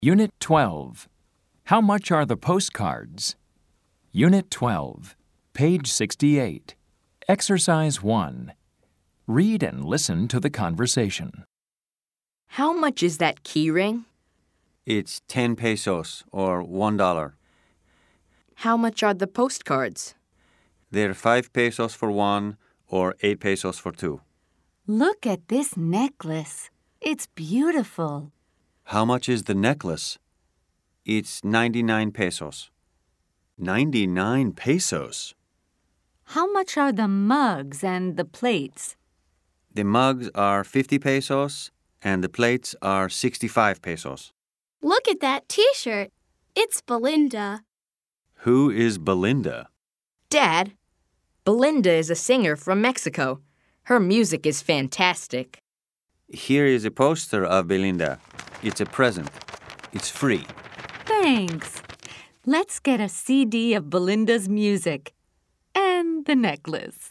Unit 12. How much are the postcards? Unit 12. Page 68. Exercise 1. Read and listen to the conversation. How much is that keyring? It's 10 pesos or $1. How much are the postcards? They're 5 pesos for one or 8 pesos for two. Look at this necklace. It's beautiful. How much is the necklace? It's 99 pesos. 99 pesos? How much are the mugs and the plates? The mugs are 50 pesos and the plates are 65 pesos. Look at that T-shirt. It's Belinda. Who is Belinda? Dad, Belinda is a singer from Mexico. Her music is fantastic. Here is a poster of Belinda. It's a present. It's free. Thanks. Let's get a CD of Belinda's music. And the necklace.